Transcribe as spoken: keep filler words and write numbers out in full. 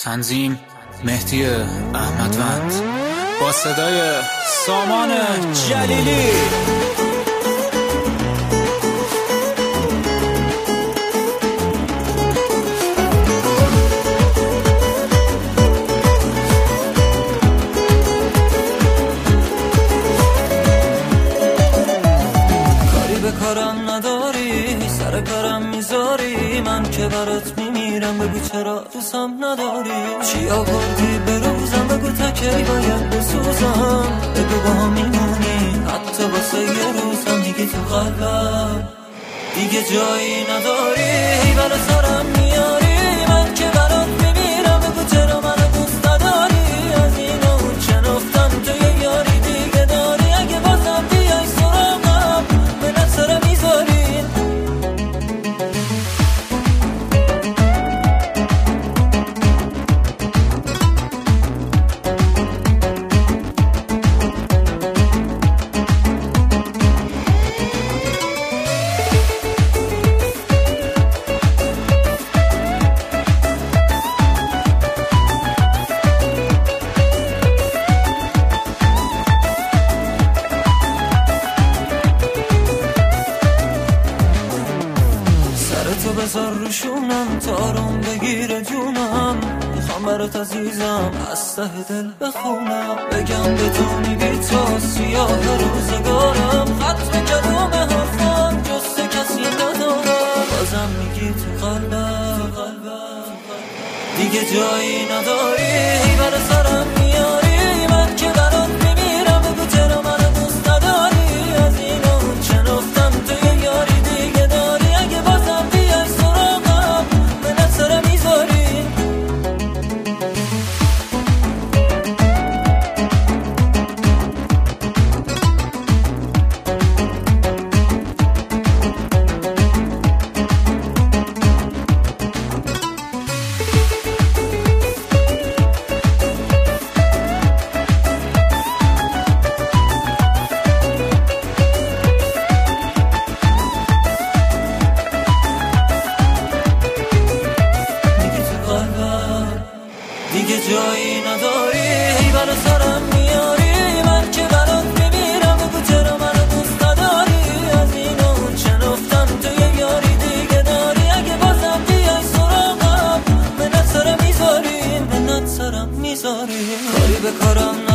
تنظیم مهدی احمدوند با صدای سامان جلیلی. کاری به کارم نداری، سر کارم میذاری، من که برات میمیرم، بگو چرا دوستم نداری. چی آوردی به روزم، بگو تا کی باید بسوزم، بگو با هم میمونی حتی واسه یه روزم. دیگه تو قلبم دیگه جایی نداری، برا سرم میاری، من که برات میمیرم، بگو چرا منو دوست نداری. از این اون شنفتم تو یه یاری دیگه داری، اگه بازم بیای سراغم به نظر میذاری. تو بذار روشونم تا آروم بگیره جونم، میخوام برات عزیزم از ته دل بخونم، بگم بدونی بی تو سیاه روزگارم، ختم کلام حرفم جز کسی ندارم. بازم میگی تو قلبم دیگه جایی نداری، برا سرم میاری، من که برات میمیرم، بگو چرا منو دوست نداری. از این اون شنفتم تو یه یاری دیگه داری، اگه بازم دیگه جایی نداری، برا سرم میاری، من که برات میمیرم، بگو چرا منو دوست نداری. از این اون شنفتم تو یه یاری دیگه داری، اگه بازم بیای سراغم به نظرم میذاری، به نظرم میذاری. کاری به کارم